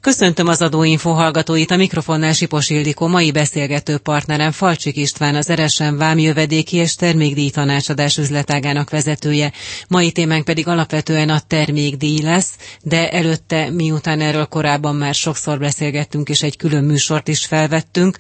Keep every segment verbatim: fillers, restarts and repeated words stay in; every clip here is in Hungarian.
Köszöntöm az Adóinfo hallgatóit, a mikrofonnál Sipos Ildikó, mai beszélgető partnerem Falcsik István, az er es em vámjövedéki és termékdíj tanácsadás üzletágának vezetője. Mai témánk pedig alapvetően a termékdíj lesz, de előtte, miután erről korábban már sokszor beszélgettünk, és egy külön műsort is felvettünk,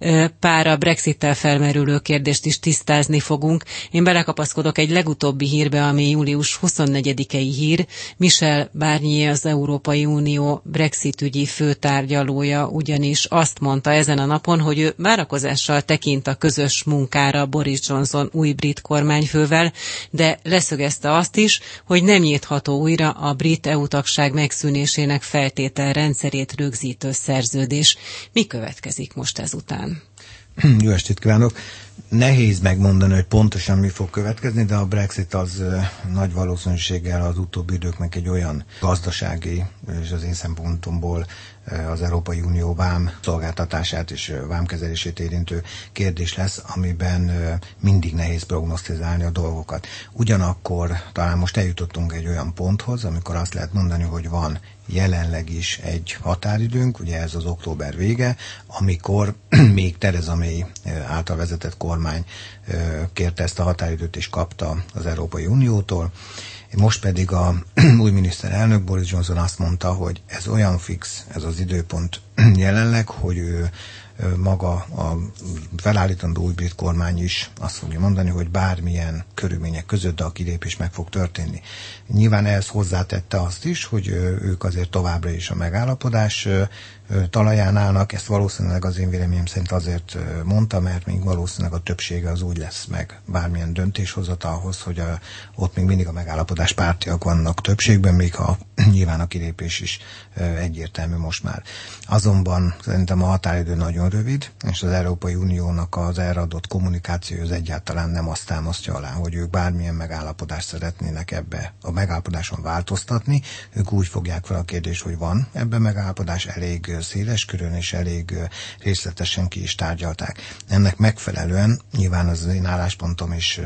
pár a Brexittel felmerülő kérdést is tisztázni fogunk. Én belekapaszkodok egy legutóbbi hírbe, ami július huszonnegyedikei hír. Michel Barnier, az Európai Unió Brexit ügyi főtárgyalója ugyanis azt mondta ezen a napon, hogy ő várakozással tekint a közös munkára Boris Johnson új brit kormányfővel, de leszögezte azt is, hogy nem nyitható újra a brit é u-tagság megszűnésének feltételrendszerét rögzítő szerződés. Mi következik most ezután? Jó estét kívánok! Nehéz megmondani, hogy pontosan mi fog következni, de a Brexit az nagy valószínűséggel az utóbbi időknek egy olyan gazdasági, és az én szempontomból az Európai Unió vám szolgáltatását és vámkezelését érintő kérdés lesz, amiben mindig nehéz prognosztizálni a dolgokat. Ugyanakkor talán most eljutottunk egy olyan ponthoz, amikor azt lehet mondani, hogy van jelenleg is egy határidőnk, ugye ez az október vége, amikor még Theresa May által vezetett kormány kérte ezt a határidőt és kapta az Európai Uniótól. Most pedig a új miniszterelnök Boris Johnson azt mondta, hogy ez olyan fix, ez az időpont jelenleg, hogy ő maga a felállítandó új brit kormány is azt fogja mondani, hogy bármilyen körülmények között a kilépés meg fog történni. Nyilván ehhez hozzátette azt is, hogy ők azért továbbra is a megállapodás talaján állnak. Ezt valószínűleg az én véleményem szerint azért mondta, mert még valószínűleg a többsége az úgy lesz meg bármilyen döntéshozatalhoz, hogy a, ott még mindig a megállapodás pártiak vannak többségben, még ha nyilván a kilépés is egyértelmű most már. Azonban szerintem a határidő nagyon rövid, és az Európai Uniónak az erre adott kommunikáció az egyáltalán nem azt támasztja alá, hogy ők bármilyen megállapodást szeretnének ebbe a megállapodáson változtatni. Ők úgy fogják fel a kérdést, hogy van ebben megállapodás, elég széles körön és elég részletesen ki is tárgyalták. Ennek megfelelően nyilván az én álláspontom is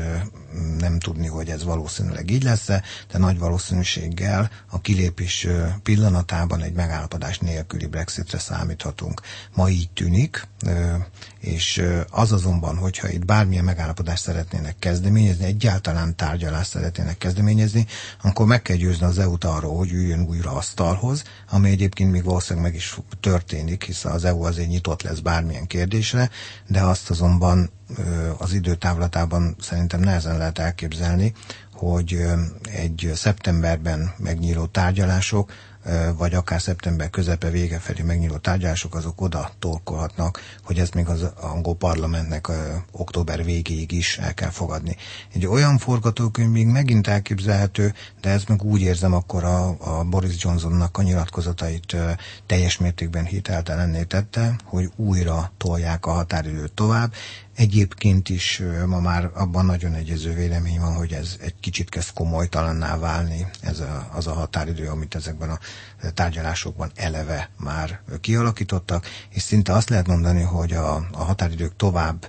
nem tudni, hogy ez valószínűleg így lesz, de nagy valószínűséggel a kilépés pillanatában egy megállapodás nélküli Brexitre számíthatunk. Ma így tűnik, és az azonban, hogyha itt bármilyen megállapodást szeretnének kezdeményezni, egyáltalán tárgyalást szeretnének kezdeményezni, akkor meg kell győzni az é u-t arról, hogy üljön újra asztalhoz, ami egyébként még valószínűleg meg is történik, hiszen az é u azért nyitott lesz bármilyen kérdésre, de azt azonban az időtávlatában szerintem nehezen lehet elképzelni, hogy egy szeptemberben megnyíló tárgyalások, vagy akár szeptember közepe vége felé megnyíló tárgyalások, azok oda torkolhatnak, hogy ezt még az angol parlamentnek október végéig is el kell fogadni. Egy olyan forgatókönyv még megint elképzelhető, de ez meg úgy érzem, akkor a, a Boris Johnsonnak a nyilatkozatait teljes mértékben hiteltelenné tette, hogy újra tolják a határidőt tovább. Egyébként is ma már abban nagyon egyező vélemény van, hogy ez egy kicsit kezd komolytalanná válni, ez a, az a határidő, amit ezekben a tárgyalásokban eleve már kialakítottak, és szinte azt lehet mondani, hogy a, a határidők tovább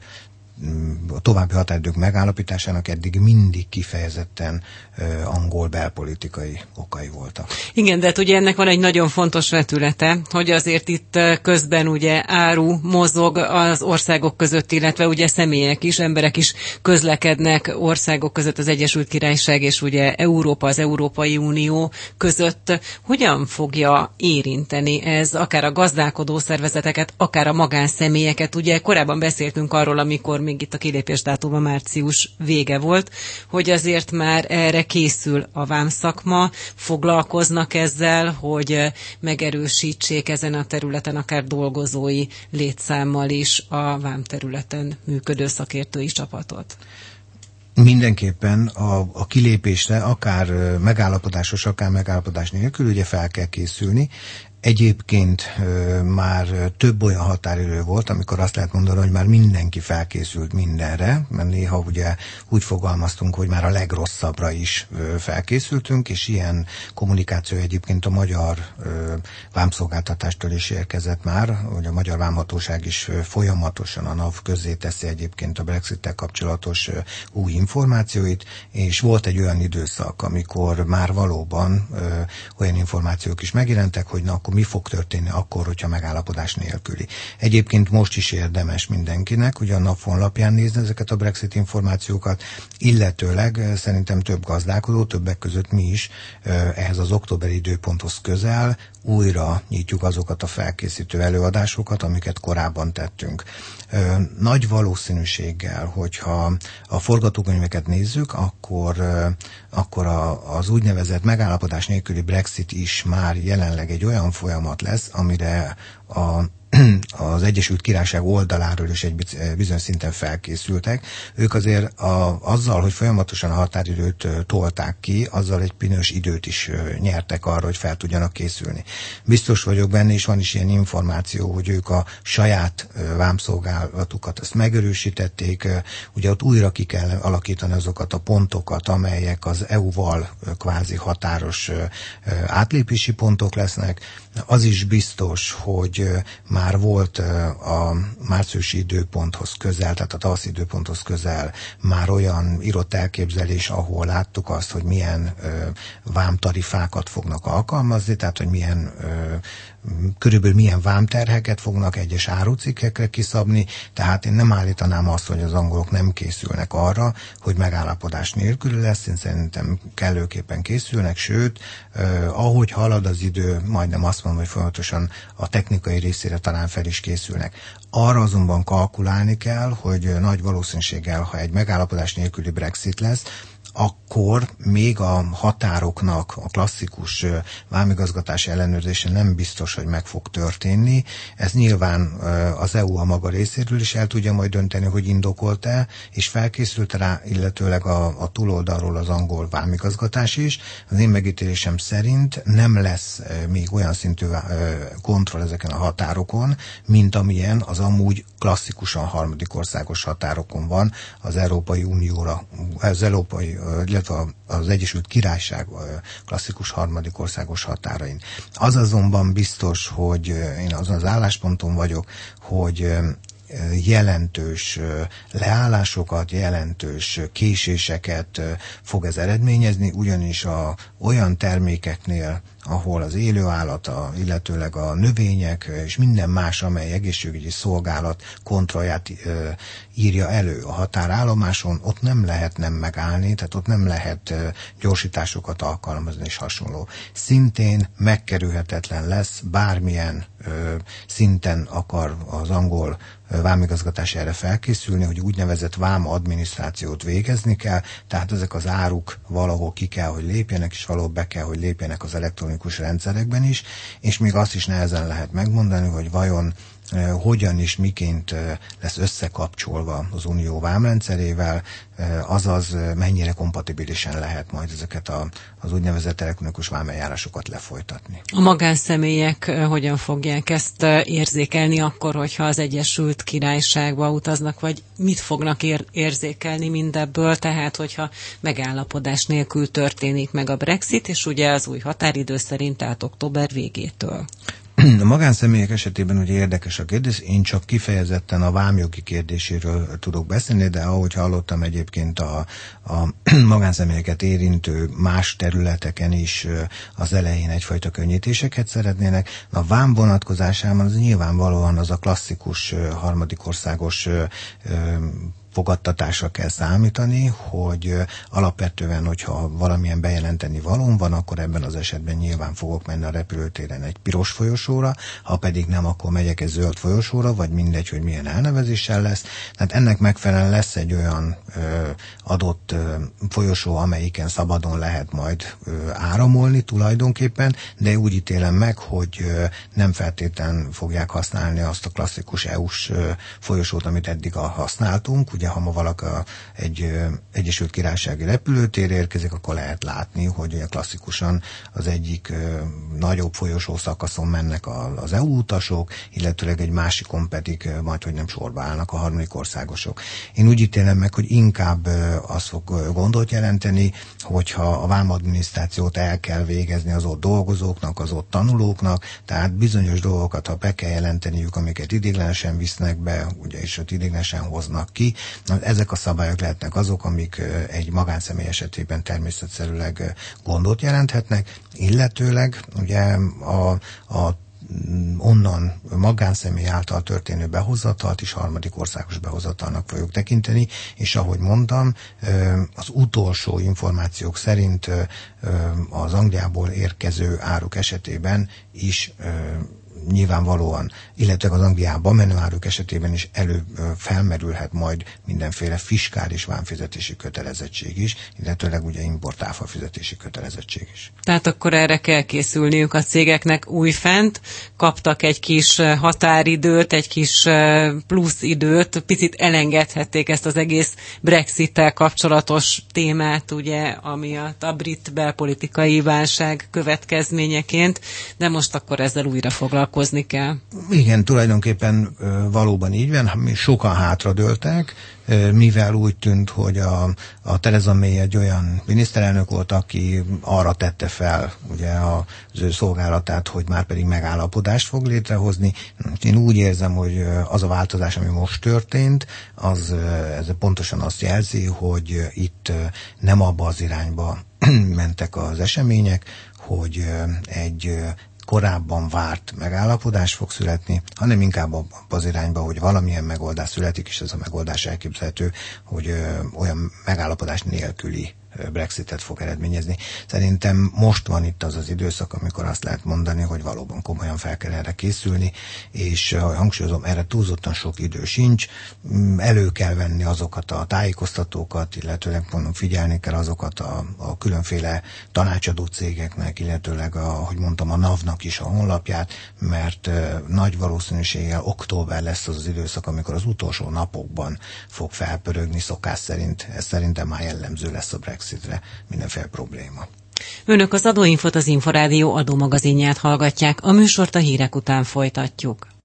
a további határidők megállapításának eddig mindig kifejezetten uh, angol belpolitikai okai voltak. Igen, de hát ugye ennek van egy nagyon fontos vetülete, hogy azért itt közben ugye áru mozog az országok között, illetve ugye személyek is, emberek is közlekednek országok között, az Egyesült Királyság és ugye Európa, az Európai Unió között. Hogyan fogja érinteni ez akár a gazdálkodó szervezeteket, akár a magánszemélyeket? Ugye korábban beszéltünk arról, amikor még itt a kilépés dátuma március vége volt, hogy azért már erre készül a vámszakma, foglalkoznak ezzel, hogy megerősítsék ezen a területen akár dolgozói létszámmal is a vámterületen működő szakértői csapatot. Mindenképpen a, a kilépésre akár megállapodásos, akár megállapodás nélkül ugye fel kell készülni. Egyébként ö, már több olyan határidő volt, amikor azt lehet mondani, hogy már mindenki felkészült mindenre, mert néha ugye úgy fogalmaztunk, hogy már a legrosszabbra is ö, felkészültünk, és ilyen kommunikáció egyébként a magyar ö, vámszolgáltatástól is érkezett már, hogy a Magyar Vámhatóság is ö, folyamatosan a NAV közzé teszi egyébként a Brexittel kapcsolatos ö, új információit, és volt egy olyan időszak, amikor már valóban ö, olyan információk is megjelentek, hogy na, akkor mi fog történni akkor, hogyha megállapodás nélküli. Egyébként most is érdemes mindenkinek, ugye a nap honlapján nézni ezeket a Brexit információkat, illetőleg szerintem több gazdálkodó, többek között mi is ehhez az októberi időponthoz közel újra nyitjuk azokat a felkészítő előadásokat, amiket korábban tettünk. Nagy valószínűséggel, hogyha a forgatókönyveket nézzük, akkor, akkor a, az úgynevezett megállapodás nélküli Brexit is már jelenleg egy olyan folyamat lesz, amire a az Egyesült Királyság oldaláról is egy bizonyos szinten felkészültek. Ők azért a, azzal, hogy folyamatosan a határidőt tolták ki, azzal egy bizonyos időt is nyertek arra, hogy fel tudjanak készülni. Biztos vagyok benne, és van is ilyen információ, hogy ők a saját vámszolgálatukat ezt megerősítették. Ugye ott újra ki kell alakítani azokat a pontokat, amelyek az é u-val kvázi határos átlépési pontok lesznek. Az is biztos, hogy már volt a márciusi időponthoz közel, tehát a tavaszi időponthoz közel már olyan írott elképzelés, ahol láttuk azt, hogy milyen vámtarifákat fognak alkalmazni, tehát hogy milyen körülbelül milyen vámterheket fognak egyes árucikkekre kiszabni, tehát én nem állítanám azt, hogy az angolok nem készülnek arra, hogy megállapodás nélkül lesz, én szerintem kellőképpen készülnek, sőt, eh, ahogy halad az idő, majdnem azt mondom, hogy folyamatosan a technikai részére talán fel is készülnek. Arra azonban kalkulálni kell, hogy nagy valószínűséggel, ha egy megállapodás nélküli Brexit lesz, akkor még a határoknak a klasszikus vámigazgatási ellenőrzése nem biztos, hogy meg fog történni. Ez nyilván az é u a maga részéről is el tudja majd dönteni, hogy indokolt-e, és felkészült rá, illetőleg a, a túloldalról az angol vámigazgatás is. Az én megítélésem szerint nem lesz még olyan szintű kontroll ezeken a határokon, mint amilyen az amúgy klasszikusan harmadik országos határokon van az Európai Unióra, az Európai illetve az Egyesült Királyság klasszikus harmadik országos határain. Az azonban biztos, hogy én azon az állásponton vagyok, hogy jelentős leállásokat, jelentős késéseket fog ez eredményezni, ugyanis a, olyan termékeknél, ahol az élőállata, illetőleg a növények és minden más, amely egészségügyi szolgálat kontrollját e, írja elő a határállomáson, ott nem lehet nem megállni, tehát ott nem lehet e, gyorsításokat alkalmazni és hasonló. Szintén megkerülhetetlen lesz, bármilyen e, szinten akar az angol vámigazgatás erre felkészülni, hogy úgynevezett vám adminisztrációt végezni kell, tehát ezek az áruk valahol ki kell, hogy lépjenek, és valahol be kell, hogy lépjenek az elektronikus rendszerekben is, és még azt is nehezen lehet megmondani, hogy vajon hogyan és miként lesz összekapcsolva az unió vámrendszerével, azaz mennyire kompatibilisen lehet majd ezeket a, az úgynevezett elektronikus vámeljárásokat lefolytatni. A magánszemélyek hogyan fogják ezt érzékelni akkor, hogyha az Egyesült Királyságba utaznak, vagy mit fognak ér- érzékelni mindebből, tehát hogyha megállapodás nélkül történik meg a Brexit, és ugye az új határidő szerint, tehát október végétől. A magánszemélyek esetében ugye érdekes a kérdés, én csak kifejezetten a vámjogi kérdéséről tudok beszélni, de ahogy hallottam egyébként a, a magánszemélyeket érintő más területeken is az elején egyfajta könnyítéseket szeretnének. A vám vonatkozásában az nyilvánvalóan az a klasszikus harmadik országos fogadtatásra kell számítani, hogy alapvetően, hogyha valamilyen bejelenteni valóm van, akkor ebben az esetben nyilván fogok menni a repülőtéren egy piros folyosóra, ha pedig nem, akkor megyek egy zöld folyosóra, vagy mindegy, hogy milyen elnevezéssel lesz. Tehát ennek megfelelően lesz egy olyan ö, adott ö, folyosó, amelyiken szabadon lehet majd ö, áramolni tulajdonképpen, de úgy ítélem meg, hogy ö, nem feltétlen fogják használni azt a klasszikus é u-s ö, folyosót, amit eddig a használtunk. Ugye, ha ma valaki egy ö, Egyesült Királysági repülőtér érkezik, akkor lehet látni, hogy ugye klasszikusan az egyik ö, nagyobb folyosó szakaszon mennek a, az é u utasok, illetőleg egy másikon pedig ö, majd, hogy nem sorba állnak a harmadik országosok. Én úgy ítélem meg, hogy inkább ö, az fog ö, gondot jelenteni, hogyha a vámadminisztrációt el kell végezni az ott dolgozóknak, az ott tanulóknak, tehát bizonyos dolgokat, ha be kell jelenteniük, amiket ideiglenesen visznek be, ugye, és ott ideiglenesen hoznak ki, Ezek a szabályok lehetnek azok, amik egy magánszemély esetében természetszerűleg gondot jelenthetnek, illetőleg ugye a, a onnan magánszemély által történő behozatalt is harmadik országos behozatalnak fogjuk tekinteni, és ahogy mondtam, az utolsó információk szerint az Angliából érkező áruk esetében is nyilvánvalóan, illetve az Angliába menő áruk esetében is elő felmerülhet majd mindenféle fiskális vámfizetési kötelezettség is, illetőleg ugye importáfa fizetési kötelezettség is. Tehát akkor erre kell készülniük a cégeknek újfent, kaptak egy kis határidőt, egy kis plusz időt, picit elengedhették ezt az egész Brexittel kapcsolatos témát, ugye, ami a, a brit belpolitikai válság következményeként, de most akkor ezzel újra foglalkozni kell. Igen, tulajdonképpen valóban így van, sokan hátradőltek, mivel úgy tűnt, hogy a, a Theresa May egy olyan miniszterelnök volt, aki arra tette fel ugye az ő szolgálatát, hogy már pedig megállapodást fog létrehozni. Én úgy érzem, hogy az a változás, ami most történt, az ez pontosan azt jelzi, hogy itt nem abba az irányba mentek az események, hogy egy korábban várt megállapodás fog születni, hanem inkább az irányba, hogy valamilyen megoldás születik, és ez a megoldás elképzelhető, hogy ö, olyan megállapodás nélküli Brexitet fog eredményezni. Szerintem most van itt az az időszak, amikor azt lehet mondani, hogy valóban komolyan fel kell erre készülni, és hangsúlyozom, erre túlzottan sok idő sincs. Elő kell venni azokat a tájékoztatókat, illetőleg mondom, figyelni kell azokat a, a különféle tanácsadó cégeknek, illetőleg, a, ahogy mondtam, a NAV-nak is a honlapját, mert uh, nagy valószínűséggel október lesz az az időszak, amikor az utolsó napokban fog felpörögni szokás szerint. Ez szerintem már jellemző lesz a Brexitre, mindenféle probléma. Önök az Adóinfót, az Inforádió adómagazinját hallgatják, a műsort a hírek után folytatjuk.